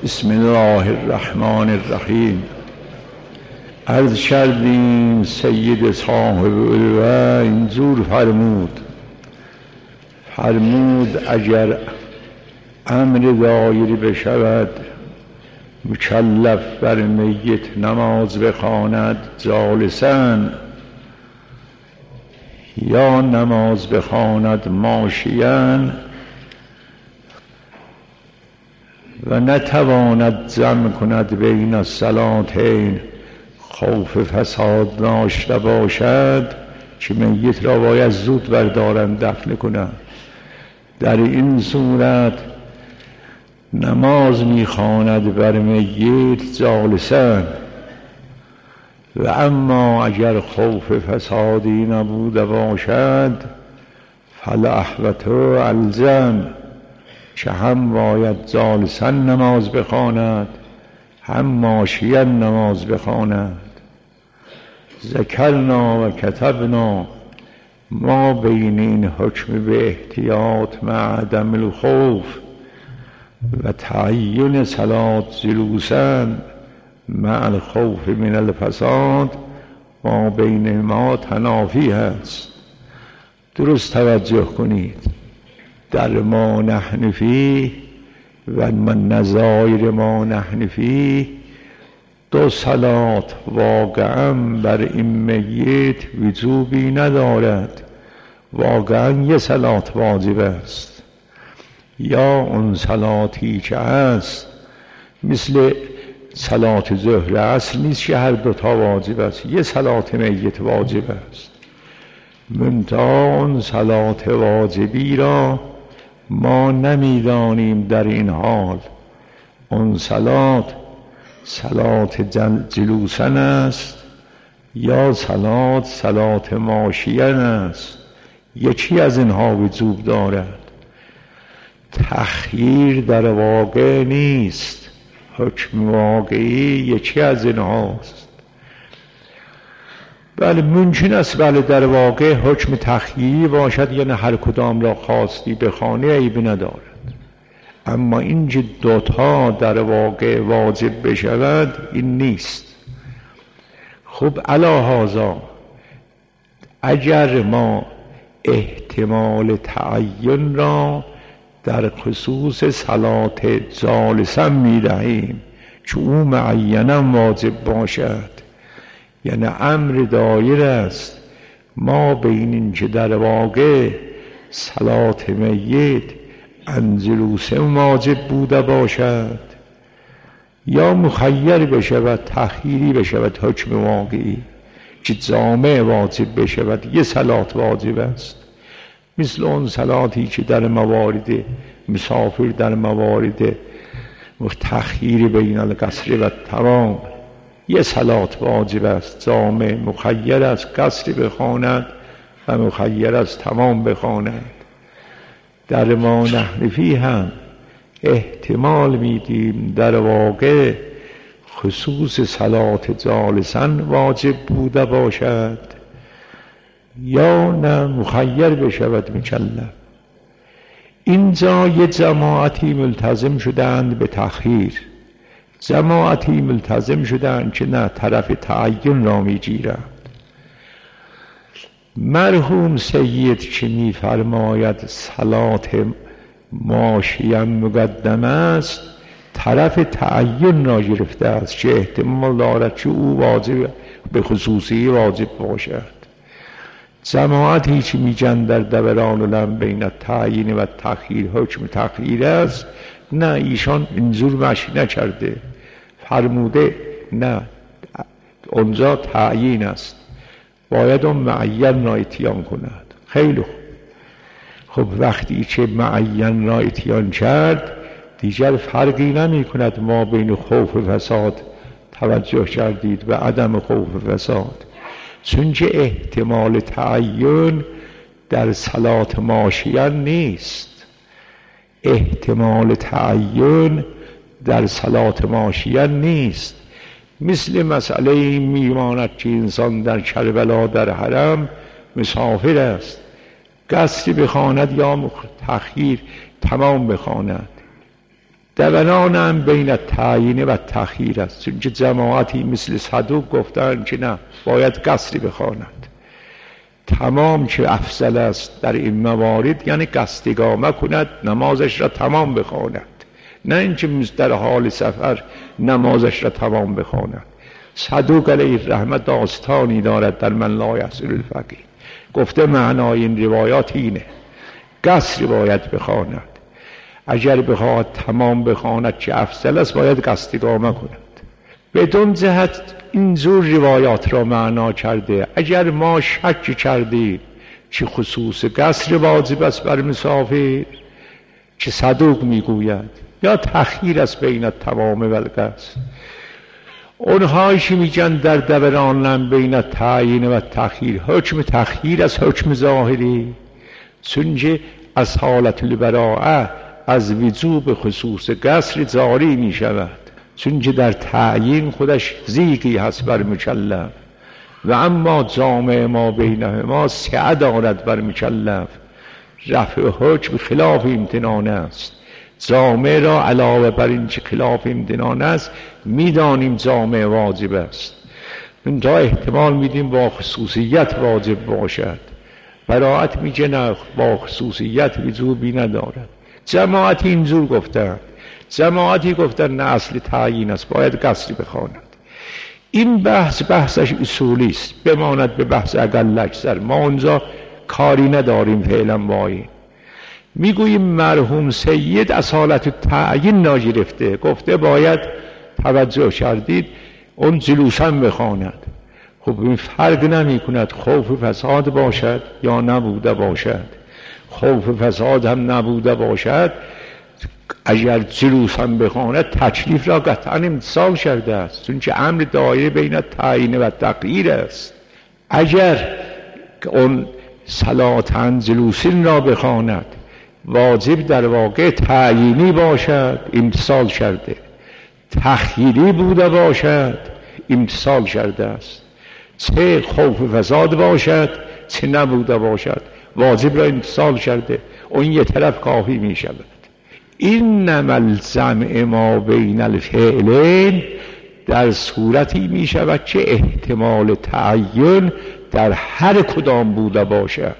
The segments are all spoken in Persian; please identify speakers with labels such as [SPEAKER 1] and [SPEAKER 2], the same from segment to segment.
[SPEAKER 1] بسم الله الرحمن الرحیم. عرض کردیم سید صاحب الوحی اینجور فرمود اگر امر دایری بشود مکلف بر میت نماز بخواند جالساً یا نماز بخواند ماشیاً و نتواند جمع کند بین الصلاتین خوف فساد داشته باشد که میت را باید زود بردارند دفن کنند، در این صورت نماز میخواند بر میت جالساً. و اما اگر خوف فسادی نبوده باشد فالاحوط الزم، که هم باید جالساً نماز بخواند هم ماشیاً نماز بخواند. ذکرنا و کتبنا ما بین این حکم به احتیاط مع عدم الخوف و تعیین صلات جلوساً مع الخوف من الفساد ما بین ما تنافی هست. درست توجه کنید، در ما نحن فیه و من نظایر ما نحن فیه دو صلات واقعا بر این میت وجوبی ندارد، واقعا یه صلات واجب است. یا اون صلاتی که هست مثل صلات ظهر اصل نیست که هر دوتا واجب است، یه صلات میت واجب است. منتها اون صلات واجبی را ما نمیدانیم در این حال اون صلات جلوسن است یا صلات ماشیان است، یکی از اینها وجوب دارد. تخییر در واقع نیست، حکم واقعی یکی از اینهاست. بله ممکن است در واقع حکم تخییری باشد، یعنی هر کدام را خواستی بخوانی عیبی ندارد، اما اینجا دوتا در واقع واجب بشود این نیست. خب علی هذا اگر ما احتمال تعین را در خصوص صلات جالسا می‌دهیم که او معینا واجب باشد، یعنی امر دایر است ما بین این که در واقع صلات میت انجلوسه واجب بوده باشد یا مخیر بشود تخییری بشود حکم واقعی که جامع واجب بشود یه صلات واجب است، مثل اون صلاتی که در موارد مسافر در موارد تخییر بین القصر و تمام یه صلات واجب است، جامع مخیر است قصر بخواند و مخیر است تمام بخواند. در ما نحن فیه هم احتمال میدیم در واقع خصوص صلات جالساً واجب بوده باشد یا نه مخیر بشود مکلف. اینجا یه جماعتی ملتزم شدند به تخییر، جماعتی ملتزم شدند که نه طرف تعین را میگیرند. مرحوم سید که میفرماید صلات ماشیاً مقدم است طرف تعین را گرفته است که احتمال دارد که او واجب به خصوصی واجب باشد. جماعتی که میگن در دوران الامر بین تعیین و تخییر حکم تخییر است، نه ایشان اینجور مشی نکرده، فرموده نه اونجا تعیین است باید اون معین را اتیان کند. خیلی خوب، وقتی که معین را اتیان کرد دیگر فرقی نمی کند ما بین خوف فساد توجه کردید و عدم خوف فساد، چون که احتمال تعین در صلات ماشیان نیست. احتمال تعین در صلات ماشیان نیست. مثل مسئله میماند که انسان در کربلا در حرم مسافر است، قصری بخواند یا تخییر تمام بخواند، دورانم بین تعیین و تأخیر است، چون که جماعتی مثل صدوق گفتن که نه، باید قصری بخواند. تمام چه افضل است در این موارد، یعنی قصد اقامه کند، نمازش را تمام بخواند، نه اینکه در حال سفر نمازش را تمام بخواند. صدوق علیه الرحمه داستانی دارد در من لا یحصل الفقیه، گفته معنای این روایات اینه، قصر باید بخواند، اگر بخواهد تمام بخواند چه افضل است، باید قصد اقامه کند. بدون جهت این زور روایات را معنا کرده. اگر ما شک کردیم چه خصوص قصر واجب است بر مسافر، چه صدوق میگوید، یا تأخیر است بین تمام و القصر. اونهایش میگن در دورانم بین تعیین و تأخیر، حکم تأخیر از حکم ظاهری، چونکه از حالت البراءه از وجوب خصوص قصر جاری می شود، چونکه در تعیین خودش ضیقی هست بر مکلف، و اما جامع ما بینهما سعه دارد بر مکلف. رفع حکم خلاف امتنان است، جامع را علاوه بر این که خلاف امتنان است میدانیم جامع واجب است، من تا احتمال میدیم با خصوصیت واجب باشد. براءت میگه نه، با خصوصیت وجوبی ندارد. جماعتی اینجور گفتن، جماعتی گفتن نه، اصل تعیین است، باید قصری بخواند. این بحثش اصولی است، بماند به بحث اقل اکثر، ما اونجا کاری نداریم فعلا با این. میگوییم مرحوم سید از حالت تعیین ناگرفته، گفته باید توجه کردید اون جلوسا بخواند. خب این فرق نمی کند خوف فساد باشد یا نبوده باشد. خوف فساد هم نبوده باشد، اگر جلوسا بخواند تکلیف را قطعا امتثال کرده است، چون که امر دایره بین تعیین و تغییر است. اگر اون صلاتن جلوسین را بخواند، واجب در واقع تعیینی باشد، امتثال کرده، تخییری بوده باشد، امتثال کرده است. چه خوف فساد باشد چه نبوده باشد، واجب را امتثال کرده، اون یه طرف کافی می شود. اینما الجمع ما بین الفعلین در صورتی می شود که احتمال تعین در هر کدام بوده باشد،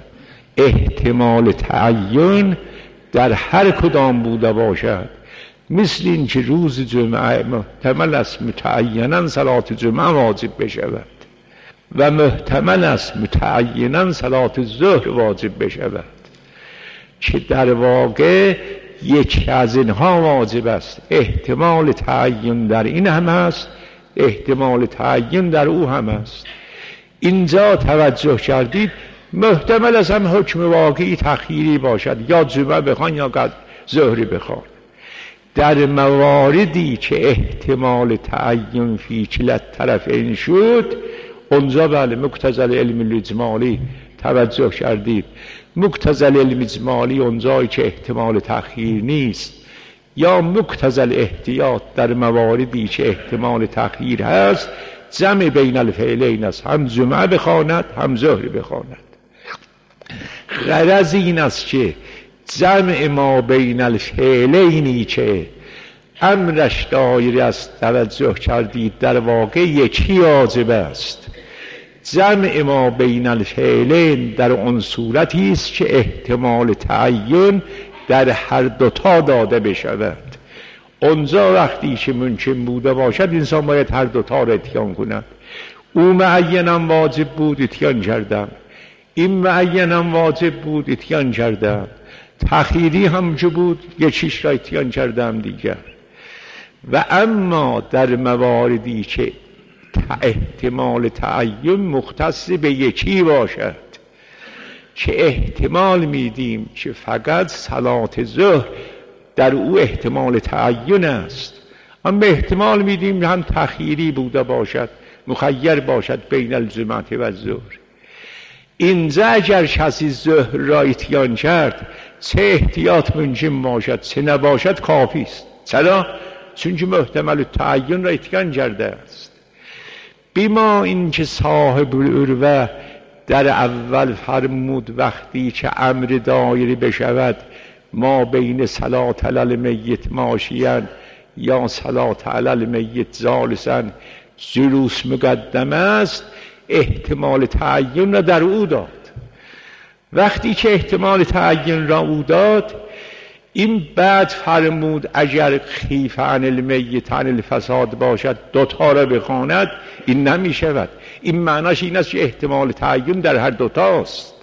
[SPEAKER 1] احتمال تعین در هر کدام بوده باشد. مثل این که روز جمعه محتمل است متعینا صلات جمعه واجب بشود و محتمل است متعینا صلات ظهر واجب بشود، که در واقع یکی از اینها واجب است. احتمال تعین در این هم است، احتمال تعین در او هم است. اینجا توجه کردید محتمل است هم حکم واقعی تخییری باشد، یا جمعه بخوان یا ظهری بخوان. در مواردی که احتمال تعین فی کلا الطرفین شد، اونجا بله مقتضی العلم الاجمالی توجه کردید، مقتضی العلم الاجمالی اونجایی که احتمال تأخیر نیست، یا مقتضی الاحتیاط در مواردی که احتمال تأخیر هست، جمع بین الفعلین است، هم جمعه بخواند هم ظهر بخواند. غرض این است که جمع ما بین الفعلینی که امرش دایره است، توجه کردید در واقع یکی واجب است. جمع ما بین الفعلین در اون صورتی است که احتمال تعین در هر دوتا داده بشود. اونجا وقتی که ممکن بوده باشد انسان باید هر دوتا را اتیان کند. او معینم واجب بود اتیان کردم، این معینم واجب بود اتیان کردم، تخییری هم که بود یکیش را اتیان کردم دیگر. و اما در مواردی که احتمال تعین مختص به یکی باشد، که احتمال میدیم که فقط صلات ظهر در او احتمال تعین است، اما احتمال میدیم هم تخییری بوده باشد، مخیر باشد بین الجمعه و الظهر. اینجا اگر کسی ظهر را اتیان کرد، چه احتیاط ممکن باشد چه نباشد کافی است. چرا؟ چون که محتمل تعین را اتیان کرده است. بیما این که صاحب العروه در اول فرمود وقتی که امر دایره بشود ما بین صلات علی المیت ماشیان یا صلات علی المیت جالسا جلوس مقدم است، احتمال تعین را در او داد. وقتی که احتمال تعین را او داد، این بعد فرمود اگر خیف عن المیت عن الفساد باشد دوتا را بخواند، این نمی شود. این معناش این است که احتمال تعین در هر دوتاست.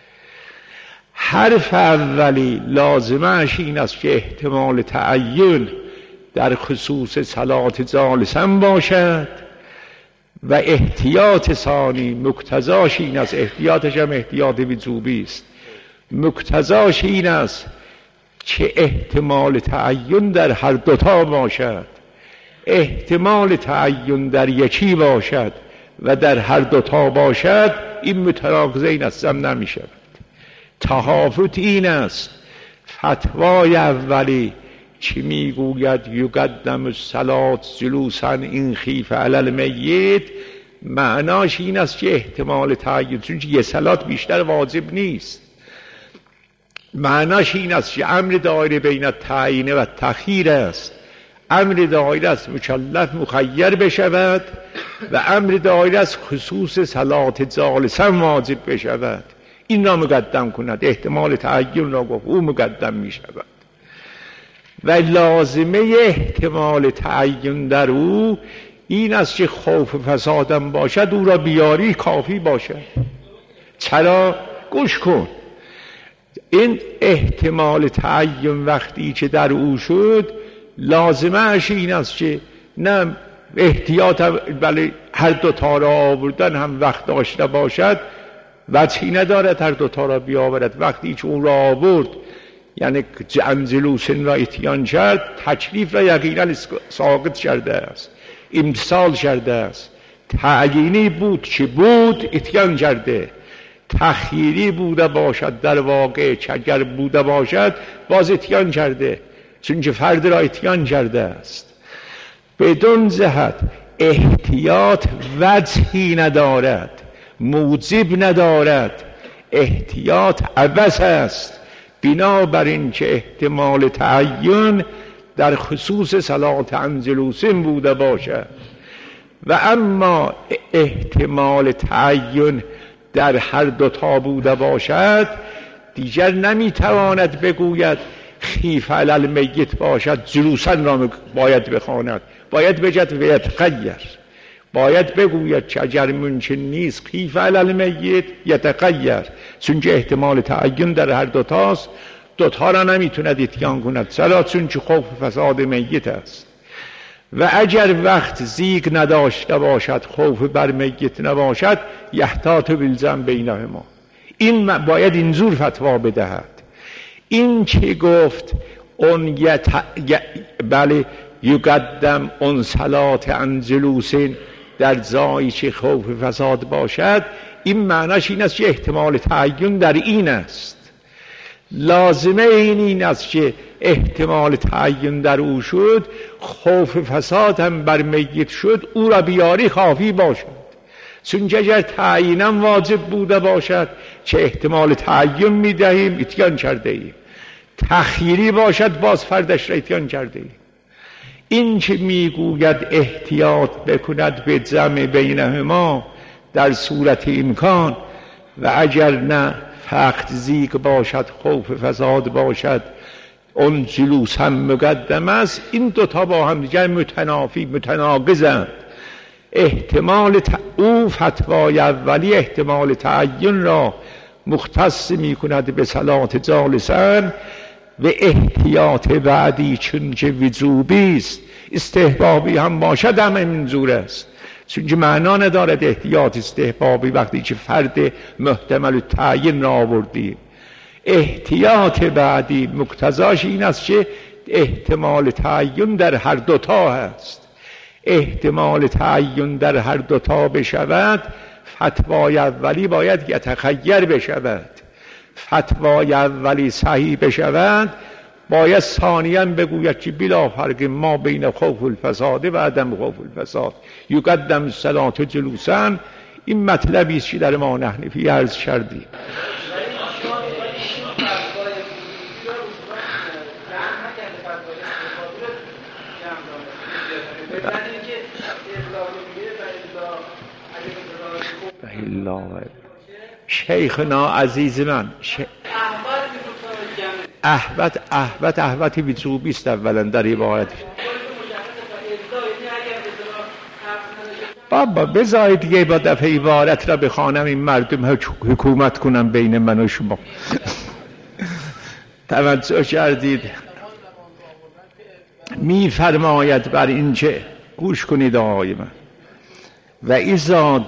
[SPEAKER 1] حرف اولی لازمش این است که احتمال تعین در خصوص صلات جالسا باشد و احتیاط ثانی مقتضاش این است، احتیاطش هم احتیاط وجوبی است، مقتضاش این است که احتمال تعین در هر دوتا باشد. احتمال تعین در یکی باشد و در هر دوتا باشد، این متناقض این است، هم نمی شود. تهافت این است، فتوای اولی که میگوید یقدم الصلات جلوسا این خیف علی المیت، معناش این است که احتمال تعین، چون یه صلات بیشتر واجب نیست، معناش این است که امر دایر بین التعیین و تخییر است. امر دایر است مکلف مخیر بشود و امر دایر است خصوص صلات جالسا واجب بشود. این را مقدم کند، احتمال تعین را گفت او مقدم می شود. و لازمه احتمال تعین در او این است که خوف فسادم باشد، او را بیاری کافی باشد. چرا؟ گوش کن، این احتمال تعین وقتی که در او شد، لازمهش این است که نه احتیاط، بله هر دوتا را آوردن هم وقت داشته باشد، وجهی ندارد هر دوتا را بیاورد. وقتی که اون را آورد، یعنی جلوسن را اتیان کرد، تکلیف را یقینا ساقط کرده است، امتثال کرده است. تعیینی بود که بود اتیان کرده، تخییری بوده باشد در واقع که اگر بوده باشد باز اتیان کرده، چون که فرد را اتیان کرده است. بدون جهت احتیاط وجهی ندارد، موجب ندارد، احتیاط عبث است. بنابراین که احتمال تعین در خصوص صلات عن جلوسین بوده باشد و اما احتمال تعین در هر دوتا بوده باشد، دیگر نمیتواند بگوید خیف علی المیت باشد جلوسن را باید بخواند، باید بجد و یتغیر، باید بگوید که اگر ممکن نیست خیف علی المیت یتغیر، چون که احتمال تعین در هر دوتاست، دوتا را نمیتوند اتیان کند. چرا؟ چون که خوف فساد میت است. و اگر وقت زیگ نداشته باشد، خوف بر میت نباشد، یحتاط بالجمع بینهما. این باید اینجور فتوا بدهد. این که گفت اون بله یقدم اون صلات عن جلوسین در جایی که خوف فساد باشد، این معناش این است که احتمال تعین در این است. لازمه این است که احتمال تعین در او شد، خوف فساد هم بر میت شد، او را بیاری کافی باشد. چون اگر تعیینم واجب بوده باشد که احتمال تعین میدهیم اتیان کرده ایم، تخییری باشد باز فردش را اتیان کرده ایم. این که میگوید احتیاط بکند به جمع بینهما در صورت امکان، و اگر نه فقط زیگ باشد، خوف فساد باشد، اون جلوس هم مقدم است، این دوتا با هم دیگر متنافی متناقضند. احتمال او فتوای اولی احتمال تعین را مختص می کند به صلات جالسن و احتیاط بعدی چون که وجوبی است، استحبابی هم باشد هم منظور است، چون که معنا ندارد احتیاط استحبابی وقتی که فرد محتمل تعیین را آوردیم. احتیاط بعدی مقتضاش این است که احتمال تعین در هر دوتا هست. احتمال تعین در هر دوتا بشود، فتوای اولی باید یتخیر بشود. فتوای اولی صحیح بشود، باید ثانیاً بگوید که بلا فرق ما بین خوف الفساد و عدم خوف الفساد یقدم الصلات جلوسا. این مطلبی است که در ما نحنفی عرض کردیم. شیخنا عزیز من احوت ویتروبی است اولا در عبارت. بابا بذارید دیگه با دفعه عبارت را بخوانم این مردم حکومت کنم بین من و شما. توجه کردید می فرماید بر این چه گوش کنید آقای من و اذا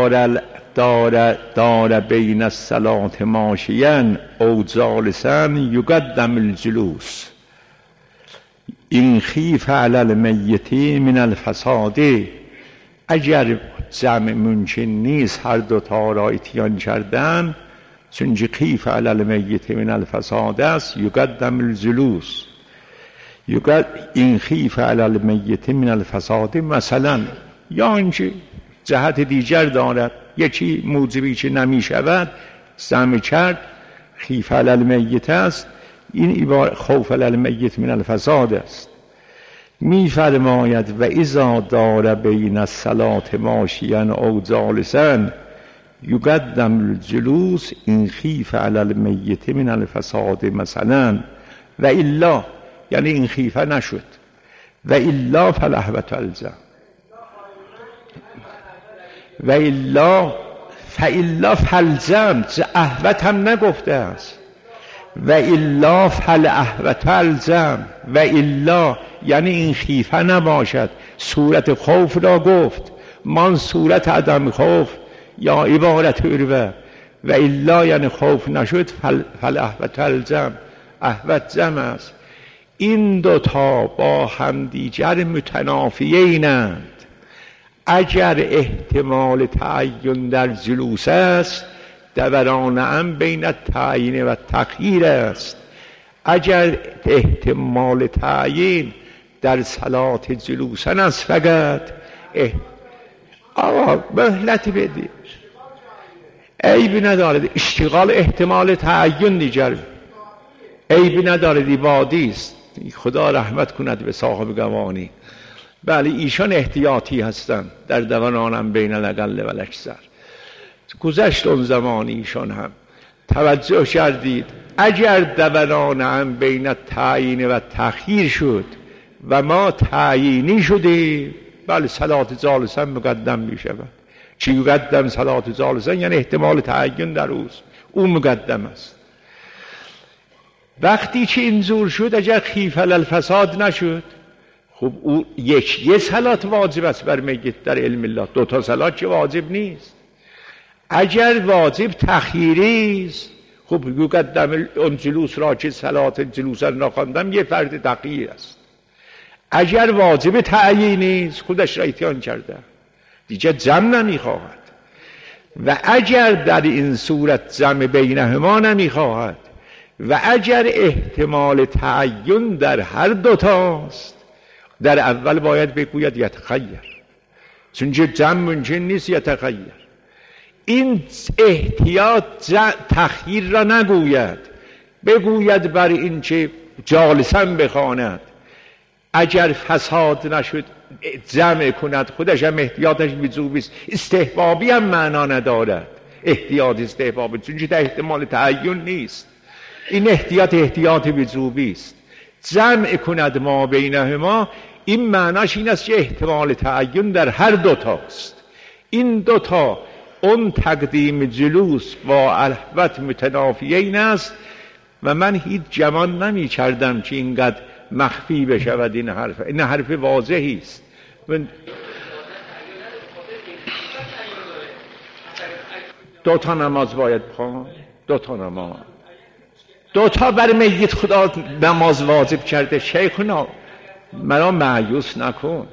[SPEAKER 1] دار بین الصلاة ماشیا او جالسا یقدم الجلوس این خیف علی المیت من الفساد. اگر جمع ممکن نیست هر دو تا را اتیان کردن چون خیف علی المیت من الفساد است یقدم الجلوس. این خیف علی المیت من الفساد مثلا یا اینکه جهت دیگر دارد یکی موجبی که نمی شود جمع کرد خیف علی المیت است، این عبارت خوف علی المیت من الفساد است. می فرماید و اذا دار بین الصلاة ماشیا او جالسا یقدم الجلوس این خیف علی المیت من الفساد مثلا و الا، یعنی این خیفه نشد و الا فالاحوت الزم و الا فالزم احوت هم نگفته است و الا فالاحوت الزم و الا یعنی این خیفه نباشد. صورت خوف را گفت من صورت عدم خوف یا عبارت اروه و الا یعنی خوف نشد فالاحوت الزم احوت زم است. این دوتا با هم دیگر متنافیینند. اگر احتمال تعین در جلوس است دوران هم بین التعیین و تخییر است. اگر احتمال تعیین در صلات جلوسن است فقط آقا مهلت بدید عیبی ندارد. اشتغال احتمال تعیین دیگر عیبی ندارد، عبادی است. خدا رحمت کند به صاحب گوانی. بله ایشان احتیاطی هستند در دورانم بین الاقل و الاکثر. گذشت اون زمان ایشان هم توجه کردید اگر دورانم بین تعیین و تخییر شد و ما تعیینی شدیم بله صلات جالسا مقدم می شود. چی مقدم صلات جالسا یعنی احتمال تعیین در اوست، اون مقدم است. وقتی که اینجور شد اگر خیف علی الفساد نشد خب او یه صلات واجب است بر میت در علم الله، دو تا صلات که واجب نیست. اگر واجب تخییری است خب یقدم اون جلوس را که صلات جلوس را خواندم یه فرد تخییر است. اگر واجب تعیینی است خودش را اتیان کرده دیگه جمع نمیخواهد و اگر در این صورت جمع بینهما نمیخواهد و اگر احتمال تعین در هر دوتاست در اول باید بگوید یتخیر، چون جمع ممکن نیست یتخیر. این احتیاط تخییر را نگوید، بگوید بر این که جالسا بخواند. اگر فساد نشد جمع کند، خودش هم احتیاطش وجوبی است. استحبابی هم معنا ندارد، احتیاط استحبابی، چون که احتمال تعین نیست. این احتیاط وجوبی است. جمع کند ما بینهما، این معناش این است که احتمال تعین در هر دوتاست. این دوتا اون تقدیم جلوس با احوت متنافیین است و من هیچ گمان نمی کردم که اینقدر مخفی بشود این حرف. این حرف واضحی است. دو تا نماز باید بخوان، دو تا نماز، دو تا بر میت خدا نماز واجب کرده. شیخنا مرا مایوس نکن.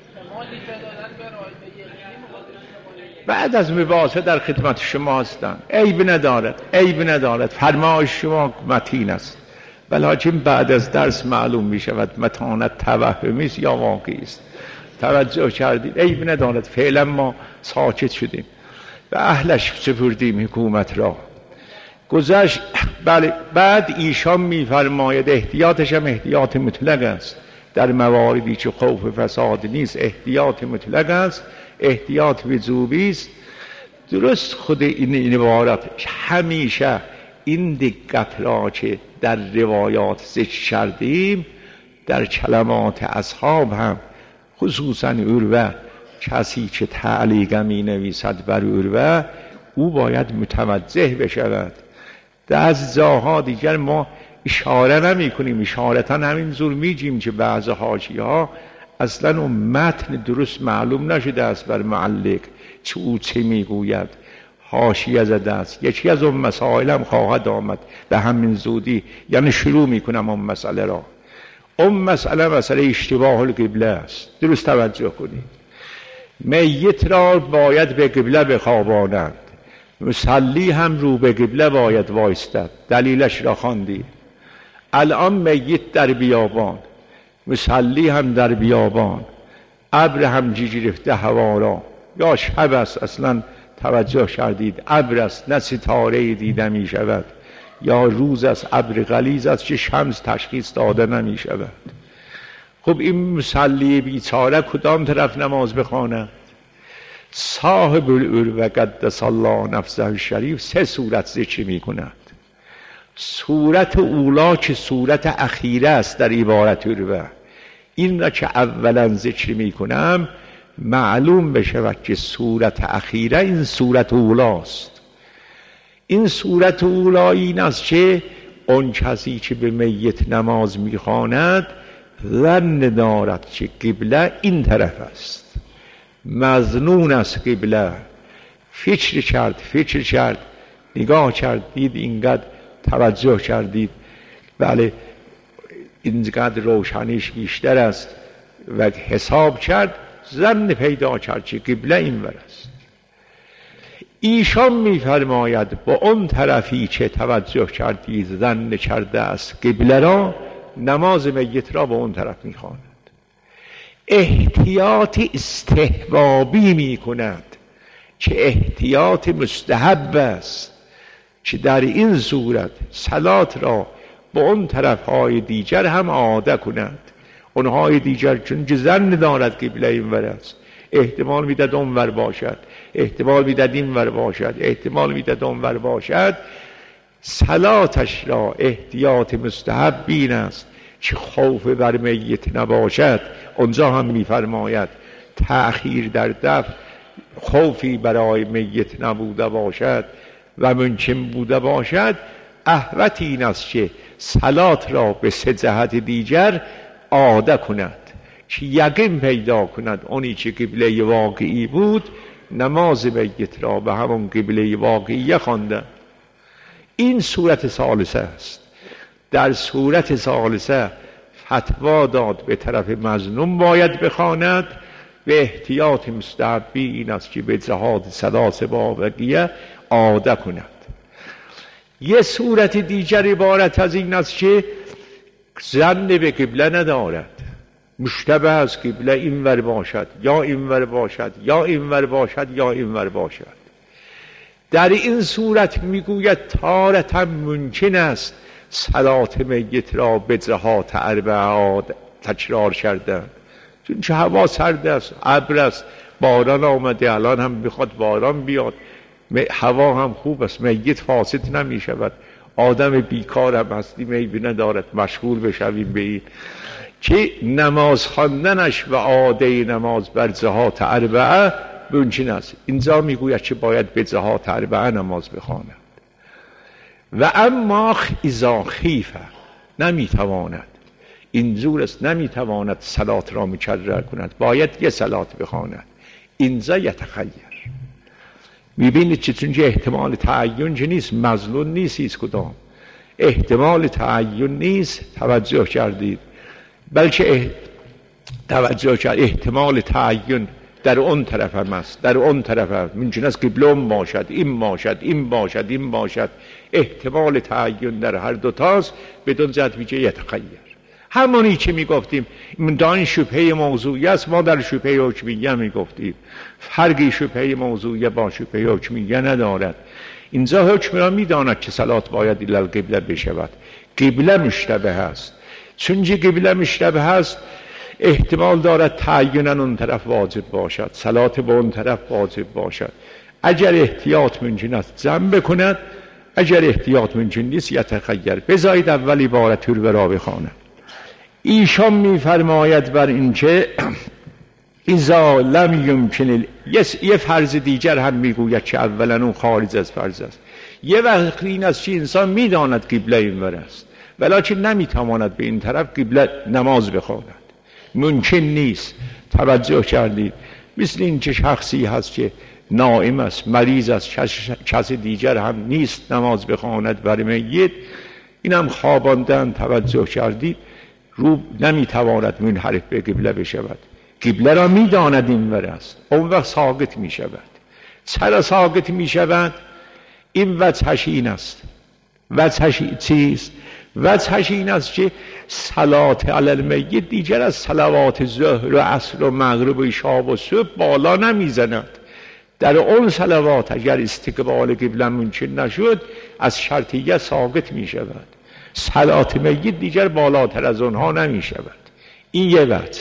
[SPEAKER 1] بعد از مباحثه در خدمت شما هستم، عیب ندارد، فرمایش شما متین است، ولیکن بعد از درس معلوم می شود متانت توهمی است یا واقعی است. توجه کردید؟ عیب ندارد. فعلا ما ساکت شدیم و اهلش سپردیم حکومت را. گذشت. بله بعد ایشان می فرماید احتیاطش هم احتیاط مطلق است. در مواردی که خوف فساد نیست احتیاط مطلق است، احتیاط وجوبی است. درست خود این عبارت همیشه این دقت را که در روایات ذکر کردیم در کلمات اصحاب هم، خصوصا عروه، کسی که تعلیق می نویسد بر عروه او باید متوجه بشود. در جاها دیگر ما اشاره نمی کنیم، اشارتا همین زور میگیم که بعض حاشیه ها اصلا اون متن درست معلوم نشده است بر معلق چه او چه میگوید، حاشیه زده است. یکی از اون مسائل هم خواهد آمد به همین زودی، یعنی شروع میکنم اون مسئله را. اون مسئله اشتباه القبله است. درست توجه کنید. میت را باید به قبله بخوابانند، مصلی هم رو به قبله باید وایستد. دلیلش را خواندید. الان میت در بیابان، مصلی هم در بیابان، ابر هم گرفته هوا را، یا شب است اصلا توجه کردید ابر است نه ستاره دیده می شود، یا روز است ابر غلیظ است که شمس تشخیص داده نمی شود. خب این مصلی بیچاره کدام طرف نماز بخواند؟ صاحب العروه قدس الله نفسه الشریف سه صورت ذکر می کند. صورت اولا که صورت اخیره است در عبارت عروه، این را که اولا ذکر می کنم معلوم بشود که صورت اخیره این صورت اولاست. این صورت اولا این است که اون کسی که به میت نماز میخواند ظن دارد که قبله این طرف است، مظنون است قبله، فکر کرد نگاه کردید اینقدر توجه کردید بله اینقدر روشنیش بیشتر است و حساب کرد، ظن پیدا کرد که قبله این ور است. ایشان میفرماید با اون طرفی که توجه کردید ظن کرده است قبله را، نماز میت را با اون طرف میخواند. احتیاط استحبابی میکند که احتیاط مستحب است که در این صورت صلات را با اون طرفهای دیگر هم عاده کند. اونهای دیگر چون ظن دارد قبله این ور است، احتمال میداد اون ور باشد، احتمال میداد این ور باشد، احتمال میداد اون ور باشد، صلاتش را احتیاط مستحب این است که خوف بر میت نباشد. اونجا هم میفرماید تأخیر در دفع خوفی برای میت نبوده باشد و ممکن بوده باشد، احوط این است که صلات را به سه جهت دیگر عاده کند که یقین پیدا کند اونی که قبله واقعی بود نماز میت را به همون قبله واقعی خوانده. این صورت ثالثه است. در صورت ثالثه فتوا داد به طرف مظنون باید بخواند و احتیاط مستحبی این است که به جهاد ثلاث واقعیه عاده کند. یه صورت دیگر عبارت از این است که ظن به قبله ندارد، مشتبه از قبله این ور باشد یا این ور باشد یا این ور باشد یا این ور باشد. در این صورت میگوید تارتا ممکن است صلات میت را به جهات اربعه تکرار کردن، چون چه هوا سرد است، ابر است، باران آمده، الان هم بخواد باران بیاد، هوا هم خوب است، میت فاسد نمی شود. آدم بیکار هم هستی، میبی ندارد، مشغول بشویم به این که نماز خواندنش و عاده نماز بر جهات اربعه ممکن است. اینجا میگوید که باید به جهات اربعه نماز بخواند. و اما اذا خیفه نمیتواند، اینجور است نمیتواند صلات را مکرر کند، باید یه صلات بخواند. اینجا یتخیر. میبینید چه چونجه احتمال تعین چه نیست، مظنون نیست، هیچ کدام احتمال تعین نیست. توجه کردید؟ بلکه توجه کرد احتمال تعین در اون طرف هم است، در اون طرف هم ممکن است قبله باشد، این باشد، این باشد، این باشد. احتمال تعین در هر دوتاست. بدون جهت میشه یتخیر. همونی که میگفتیم این شبهه موضوعی است، ما در شبهه حکمیه میگفتیم فرقی شبهه موضوعی با شبهه حکمیه ندارد. اینجا حکم را میداند که صلات باید الی القبله بشود. قبله مشتبه است. چون قبله مشتبه است احتمال دارد تعیینا اون طرف واجب باشد، صلات به اون طرف واجب باشد. اگر احتیاط ممکن است جمع بکند، اگر احتیاط ممکن نیست یتخیر. بذارید اول عبارت رو را بخوانم. ایشان میفرماید بر این که اذا لم یمکن یه فرض دیگر هم میگوید که اولا اون خارج از فرض است. یه وقت این است که انسان میداند قبله اینور است ولکن نمیتواند به این طرف قبله نماز بخواند، ممکن نیست. توجه کردید؟ مثل این که شخصی هست که نائم است، مریض است، کس دیگر هم نیست نماز بخواند برای میت، اینم خواباندن. توجه کردید؟ رو نمیتواند منحرف به قبله بشود، قبله را میداند اینور است، اون وقت ساقط میشود. چرا ساقط میشود؟ این وجهش این است. وجهش چیست؟ وجهش این است که صلات علی المیت دیگر از صلوات ظهر و عصر و مغرب و عشاء و صبح بالا نمیزند. در اون صلوات اگر استقبال قبله ممکن نشد از شرطیه ساقط می شود. صلات میت دیگر بالاتر از اونها نمی شود. این یه وجه.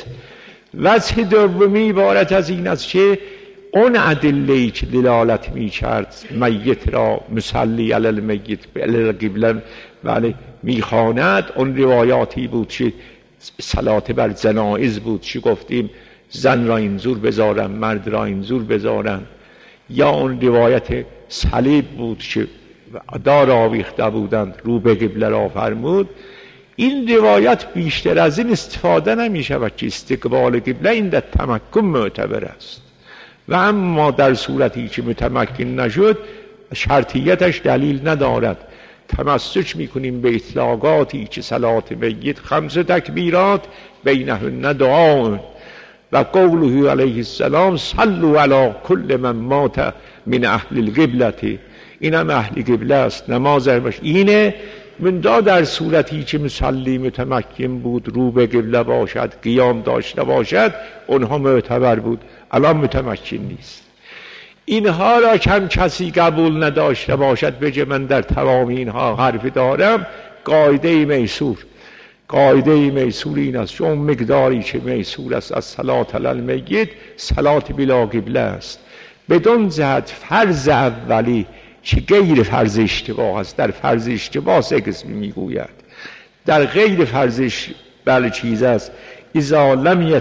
[SPEAKER 1] وجه دومی عبارت از این است که اون ادله‌ای که دلالت می کرد میت را مصلی علی المیت علی القبله بله میخواند، اون روایاتی بود که صلات بر جنائز بود که گفتیم زن را اینجور بذارن، مرد را اینجور بذارن، یا اون روایت صلیب بود که دار آویخته بودند رو به قبله را فرمود. این روایت بیشتر از این استفاده نمی شود که استقبال قبله این در تمکن معتبر است، و اما در صورتی که متمکن نشد شرطیتش دلیل ندارد. تمسک میکنیم به اطلاقاتی که صلات میت 5 تکبیرات بینهن دعا و قوله علیه السلام صلوا علی کل من مات من اهل القبلة، اینم اهل قبله است، نماز اینه من در صورتی که مصلی متمکن بود، رو به قبله باشد، قیام داشته باشد، اونها معتبر بود. الان متمکن نیست. اینها را کم کسی قبول نداشته باشد بگه من در تمام اینها حرف دارم، قاعده میسور. قاعده میسور این است چون مقداری که میسور است از صلات علی المیت صلات بلا قبله است. بدون جهت فرض اولی که غیر فرض اشتباه است، در فرض اشتباه 3 قسم میگوید، در غیر فرض بله چیز است اذا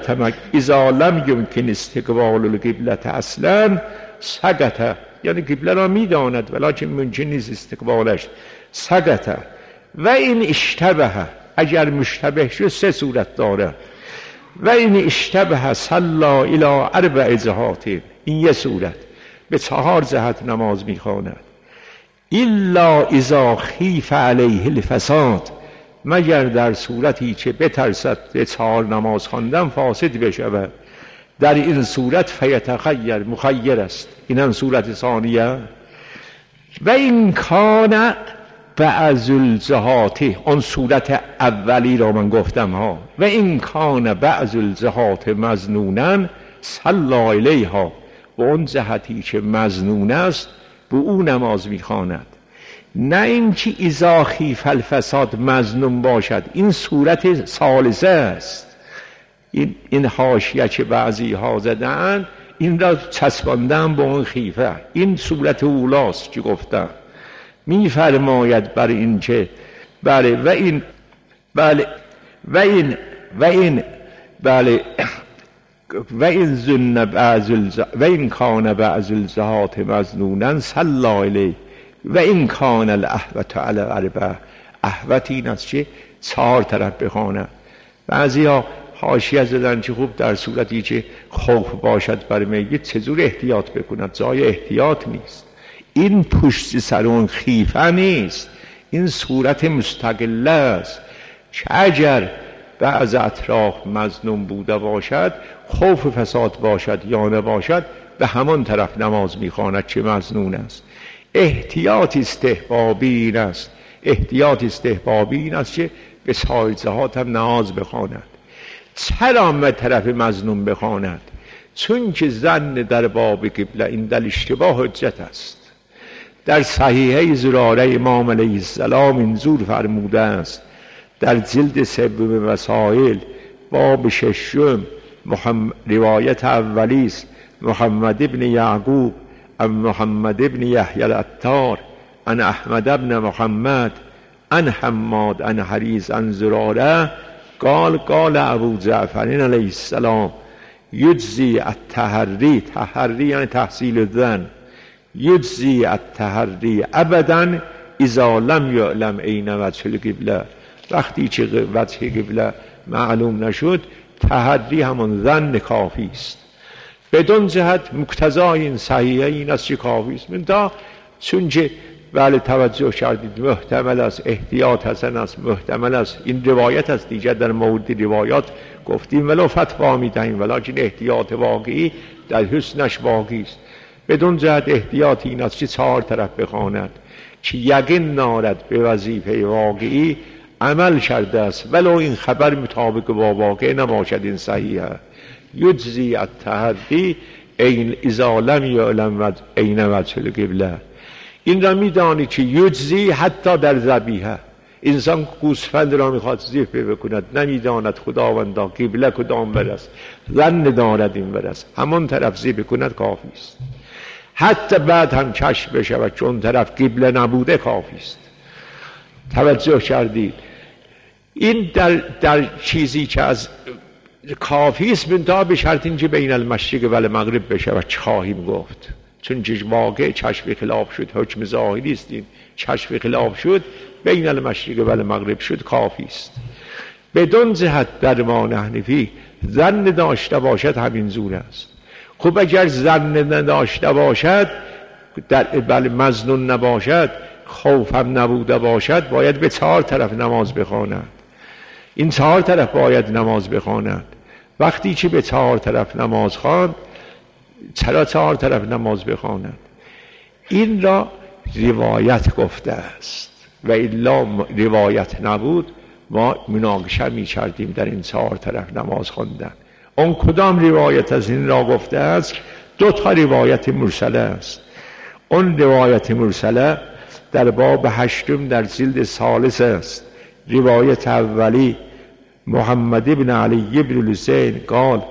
[SPEAKER 1] لم یمکن استقبال القبله اصلا سقط، یعنی قبله را میداند ولکن ممکن نیست استقبالش، سقط. و این اشتبه، اگر مشتبه شد 3 صورت داره. و این اشتبه صلی الی 4 جهات، این یه صورت، به 4 جهت نماز میخواند. الا اذا خیف علیه الفساد، مگر در صورتی که بترسد 4 نماز خواندن فاسد بشود، در این صورت فیتخیر، مخیر است. اینم صورت ثانیه. و این کان بعض الجهات، اون صورت اولی را من گفتم ها، و این کان بعض الجهات مظنونن صلی الیها، و اون جهتی که مظنون است به او نماز میخواند. نه اینکه اذا خیف الفساد مظنون باشد، این صورت ثالثه است. این حاشیه که بعضی ها زدن این را چسباندن به اون خیفه، این صورت اولاست که گفتم. میفرماید بر این که بله و این بله و این ظن بعض و این کان بعض الجهات مظنونا صلی الیه و این کان الاحوط علی 4. احوط این است که 4 طرف بخواند. بعضی ها حاشیه زدن که خوب در صورتی که خوف باشد بر میت چجور احتیاط بکند، جای احتیاط نیست. این پشت سر اون خیفه نیست، این صورت مستقله است که اگر بعض اطراف مظنون بوده باشد، خوف فساد باشد یا نباشد، به همان طرف نماز میخواند که مظنون است. احتیاط استحبابی این است، احتیاط استحبابی این است که به سایر جهات هم نماز بخواند. چرا به طرف مظنون بخواند؟ چون که ظن در باب قبله این در اشتباه حجت است. در صحیحه زراره امام علیه السلام اینجور فرموده است در جلد 3 مسائل باب ششم روایت اولی است. محمد ابن یعقوب عن محمد ابن یحیی العطار عن احمد ابن محمد عن حماد عن حریز عن زراره قال ابو جعفر علیه السلام یجزی التحری، تحری یعنی تحصیل الظن، یجزی التحری ابدا اذا لم یعلم این وجه القبله، وقتی چه وجه قبله معلوم نشد تحری همون ظن کافی است. بدون جهت مقتضای این صحیحه این است که کافی است. من تا چون که بله توجه کردید محتمل است، احتیاط حسن است، محتمل است، این روایت است دیگر در مورد روایات گفتیم ولو فتوا میدهیم ولیکن احتیاط واقعی در حسنش واقعی است. بدون جهت احتیاط این است که 4 طرف بخواند که یقین دارد به وظیفه واقعی عمل کرده است ولو این خبر مطابق با واقع نباشد این صحیحه. یجزی التحری این اذا لم یعلم این وجه القبله. این را میدانی که یجزی حتی در ذبیحه انسان گوسفند را میخواد ذبح بکند نمیداند خداوندا قبله کدام برست، ظن دارد این برست، همون طرف ذبح کند کافی است. حتی بعد هم کشف بشود چون طرف قبله نبوده کافی است. توجه کردید این در چیزی که از کافی است منتها به شرط اینکه بین المشرق و المغرب بشود. چه خواهیم گفت؟ چون واقع کشف خلاف شد، حکم ظاهری است، این کشف خلاف شد بین المشرق و المغرب شد کافی است. بدون جهت در ما حنفی ظن داشته باشد همین زور است. خب اگر ظن نداشته باشد بله مظنون نباشد خوفم نبوده باشد باید به 4 طرف نماز بخواند. این 4 طرف باید نماز بخواند. وقتی که به 4 طرف نماز خواند چرا 4 طرف نماز بخواند؟ این را روایت گفته است و الا روایت نبود ما مناقشه می کردیم در این 4 طرف نماز خواندن. اون کدام روایت از این را گفته است؟ 2 تا روایت مرسله است. اون روایت مرسله در باب 8 در جلد ثالث است. روایت اولی محمد ابن علی ابن الحسین قال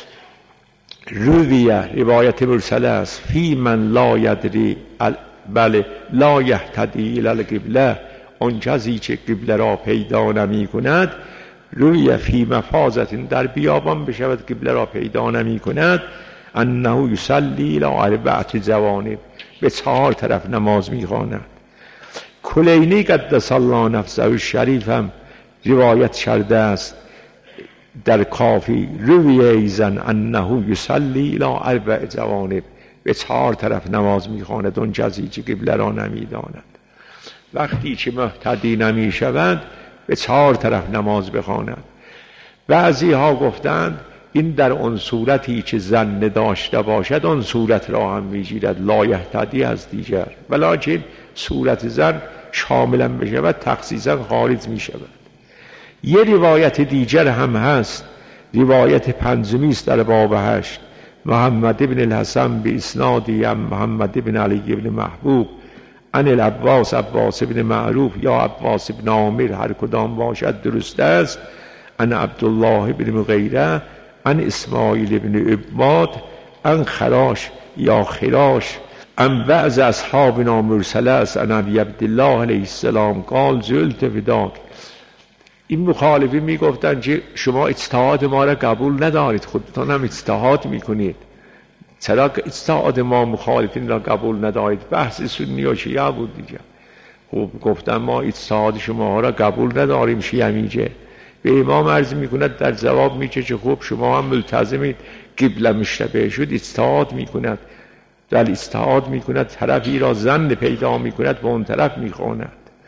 [SPEAKER 1] رویه، روایت مرسله است، فی من لا یدری بله لا یهتدی الی القبله، اون کسی که قبله را پیدا نمی کند، رویه فی مفازت در بیابان بشود قبله را پیدا نمی کند، انه یصلی الی 4 جوانب، به 4 طرف نماز می خواند. کلینی قدس الله نفسه الشریف هم روایت کرده است در کافی روی ایزن انه یصلی الی 4 جوانب، به 4 طرف نماز میخواند اون کسی که قبله را نمیداند. وقتی که مهتدی نمی شود به 4 طرف نماز بخواند. بعضی ها گفتند این در اون صورتی که ظن داشته باشد اون صورت را هم میگیرد، لا یهتدی از دیگر، ولکن صورت ظن شاملا بشود تخصیصا خارج می شود. یه روایت دیگر هم هست، روایت 5 است در باب 8 محمد ابن الحسن به اسنادی هم محمد ابن علی ابن محبوب عن العباس عباس ابن معروف یا عباس ابن عامر هر کدام باشد درست است، عن عبدالله ابن مغیره عن اسماعیل ابن عباد عن خراش یا خراش عن بعض اصحابنا مرسله است عن ابی عبدالله علیه السلام قال زلت فداک. این مخالفی میگفتن که شما اجتهاد ما را قبول ندارید، خودتان هم اجتهاد میکنید، چرا اجتهاد ما مخالفین را قبول ندارید؟ بحث سنی و شیعه بود دیگه. خب گفتن ما اجتهاد شما را قبول نداریم. شیعه میگه به امام عرض میکند در جواب میگه که خب شما هم ملتزمید، قبله مشتبه شد اجتهاد میکند، در اجتهاد میکند طرفی را ظن پیدا میکند به اون طرف میخواند.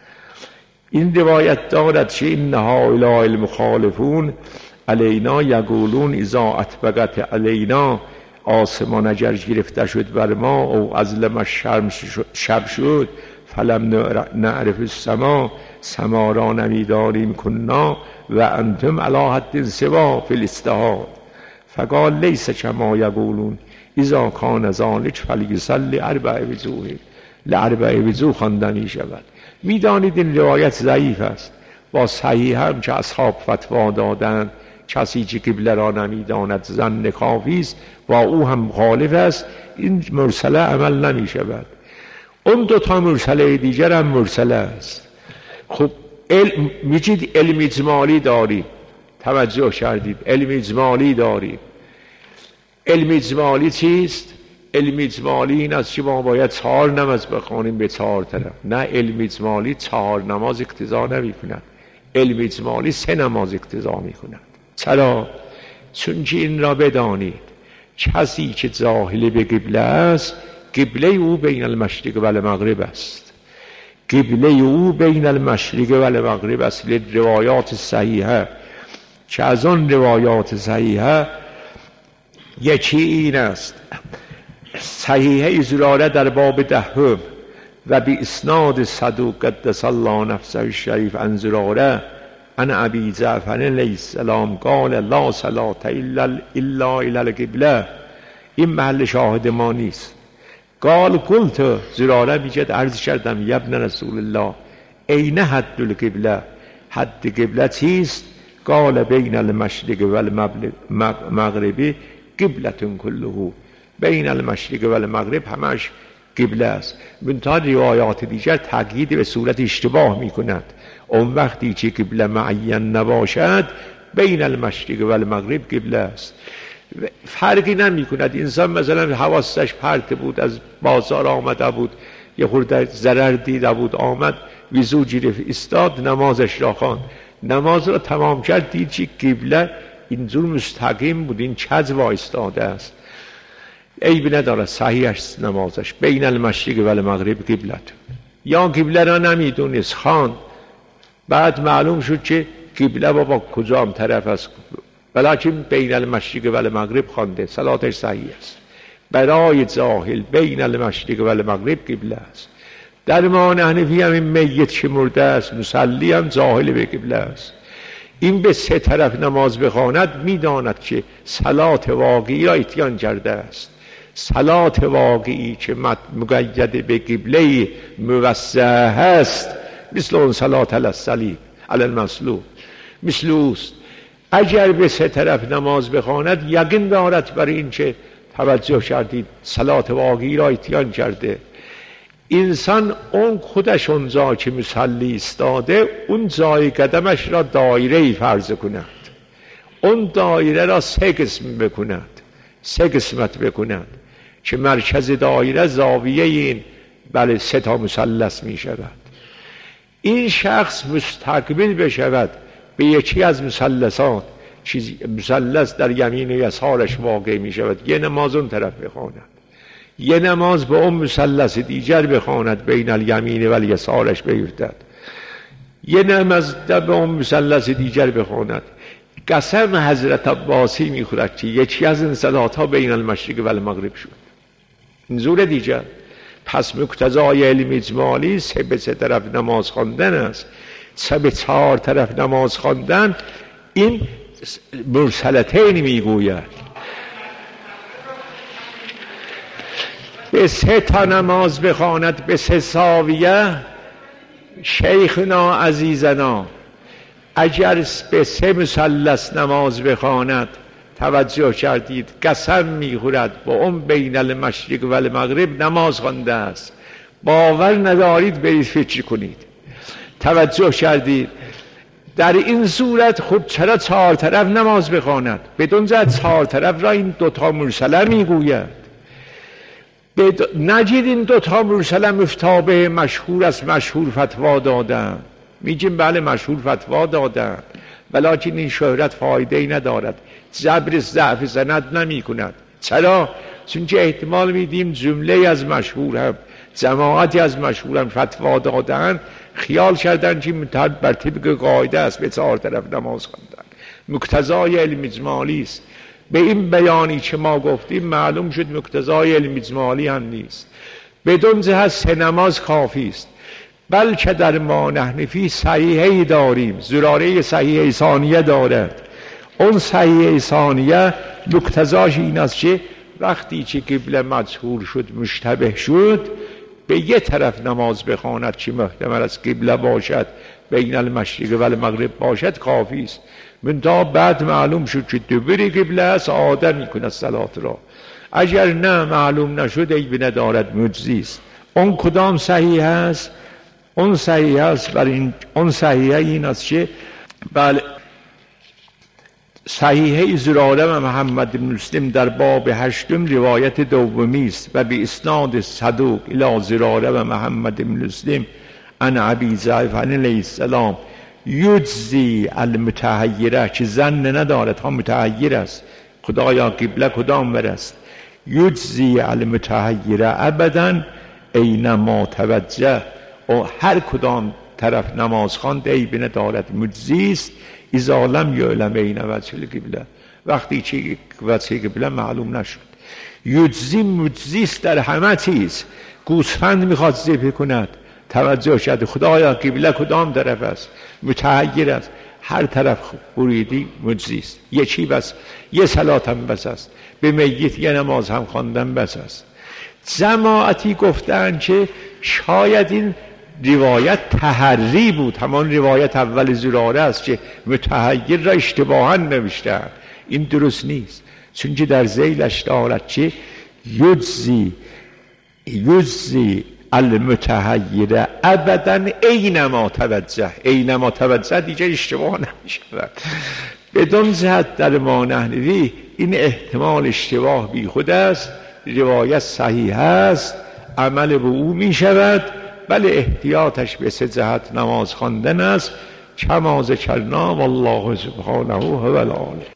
[SPEAKER 1] این روایت دارد که این هؤلاء المخالفون علینا یقولون اذا اطبقت علینا، آسمان اگر گرفته شد بر ما او ازلم شب شد فلم نعرف السما، سما را نمیداریم کنا و انتم علی حد سوا فی الاجتهاد، فقال لیس کما یقولون اذا کان ذلک فلیصلی 4 وجوه، ل4 وجوه خوانده می شود. میدانید این روایت ضعیف است. با صحیح هم که اصحاب فتوا دادند کسی که قبله را نمیداند ظن کافی است، با او هم مخالف است، این مرسله عمل نمی شود. اون دو تا مرسله دیگر هم مرسله است. خب میگید علم اجمالی داریم، توجه کردید، علم اجمالی داریم. علم اجمالی چیست؟ علم اجمالی این است که ما باید 4 نماز بخوانیم به 4 طرف. نه، علم اجمالی 4 نماز اقتضا نمی کند. علم اجمالی 3 نماز اقتضا می کند. چرا؟ چون که این را بدانید کسی که جاهل به قبله است، قبله او بین المشرق و المغرب است. قبله او بین المشرق و المغرب است. روایات صحیحه که از آن روایات صحیحه یکی این است، صحیحه زراره در باب 10 و بی اسناد صدوق قدس الله نفسه الشریف عن زراره عن ابی جعفر علیه السلام قال لا صلاة الا الی القبله. این محل شاهد ما نیست. قلت زراره میگه عرض کردم یا ابن رسول الله این حد القبله، حد قبله چیست؟ قال بین المشرق و المغرب قبلتون کله، بین المشرق و المغرب همش قبله است. منتها روایات دیگر تقیید به صورت اشتباه می کند. اون وقتی که قبله معین نباشد بین المشرق و المغرب قبله است. فرقی نمی کند. انسان مثلا حواسش پرت بود، از بازار آمده بود، یه خورده ضرر دیده بود، آمد وضو گرفت استاد نمازش را خواند، نماز را تمام کرد، دید که قبله اینجور مستقیم بود، این کج وایستاده است، عیب نداره، صحیح است نمازش. بین المشرق و المغرب قبلت. یا قبله را نمیدونست خواند، بعد معلوم شد که قبله بابا کجام طرف است، ولیکن بین المشرق و المغرب خوانده، صلاتش صحیح است. برای جاهل بین المشرق و المغرب قبله است. در ما حنفی هم این میت که مرده است، مصلی هم جاهل به قبله است. این به 3 طرف نماز بخواند میداند که صلات واقعی را اتیان کرده است. صلات واقعی که مقید به قبله موسع هست، مثل اون صلات علی الصلیب علی المصلوب، مثل اوست. اگر به 3 طرف نماز بخواند یقین دارد برای این که توجه کردید صلات واقعی را اتیان کرده. انسان اون خودش اونجا که مصلی استاده، اون جای قدمش را دایره فرض کند، اون دایره را 3 قسم بکند، 3 قسمت بکند که مرکز دایره زاویه این 3 تا مثلث می شود. این شخص مستقبل بشود به یکی از مثلثات، مثلث در یمین و یسارش واقع می شود، یه نماز اون طرف بخواند، یه نماز به اون مثلث دیگر بخواند، بین الیمین و الیسارش بیفتد، یه نماز به اون مثلث دیگر بخواند. قسم حضرت عباسی میخورد که یکی از این صلات ها بین المشرق و المغرب شد. اینجور دیگر. پس مقتضای علم اجمالی 3 به 3 طرف نماز خواندن است. 3 به 4 طرف نماز خواندن این مرسلتین میگوید. به 3 تا نماز بخواند به 3 زاویه، شیخنا عزیزنا اگر به 3 مثلث نماز بخواند، توجه کردید، قسم میخورد با اون بین المشرق و المغرب نماز خوانده است. باور ندارید برید فکر کنید. توجه کردید. در این صورت خب چرا 4 طرف نماز بخواند؟ بدون جهت 4 طرف را این 2 تا مرسله میگوید. نجید این 2 تا مرسله مفتابه مشهور است، مشهور فتوا دادن، میگیم بله مشهور فتوا دادن، ولیکن این شهرت فایده ای ندارد، جبر ضعف سند نمی کند. چرا؟ چون که احتمال میدیم جمله از مشهور هم، جماعتی از مشهور هم فتوا دادن، خیال کردن که بر طبق قاعده است به 4 طرف نماز خواندن. مقتضای علم اجمالی است. به این بیانی که ما گفتیم معلوم شد مقتضای علم اجمالی هم نیست. بدون جهت 3 نماز کافی است. بلکه در ما حنفی صحیحی داریم، زراره صحیح ثانیه دارد. اون صحیح ثانیه مقتضاش این است که وقتی که قبله مجهول شد، مشتبه شد، به 1 طرف نماز بخواند که محتمل از قبله باشد، بین المشرق و المغرب باشد، کافی است. من تا بعد معلوم شد که دبر قبله است عاده میکنه صلات را. اگر نه معلوم نشد عیب ندارد، مجزی است. اون کدام صحیح است؟ اون صحیح است برای اون صحیحه این است که بله صحیحه زراره و محمد بن مسلم در باب 8 روایت دومی است و به اسناد صدوق الی زراره و محمد بن مسلم عن ابی ضعیف علیه السلام یجزی المتحیره، که زن ندارد ها متحیر است، خدایا قبله کدام برست، یجزی المتحیره ابدا اینما توجه، و هر کدام طرف نماز خواند عیب ندارد، مجزی است اذا لم یعلم این وجه القبله، وقتی چه وجه قبله معلوم نشد. یجزی مجزی است در همه چیز. گوسفند میخواد ذبح کند توجه شد خدایا قبله کدام طرف است، متحیر است، هر طرف بریدی مجزی است. یه چی بس، یه صلات هم بس است، به میت یه نماز هم خواندن بس است. جماعتی گفتن که شاید این روایت تحری بود، همان روایت اول زراره است که متحیر را اشتباها نوشتن. این درست نیست، چون که در ذیلش دارد که یجزی المتحیره ابدا اینما توجه، اینما توجه دیگه اشتباه نمیشود. بدون جهت در ما نحوی این احتمال اشتباه بی خود است، روایت صحیح است، عمل به او می شود، بله احتیاطش به 3 جهت نماز خواندن است. کما ذکرنا والله سبحانه هو العالم.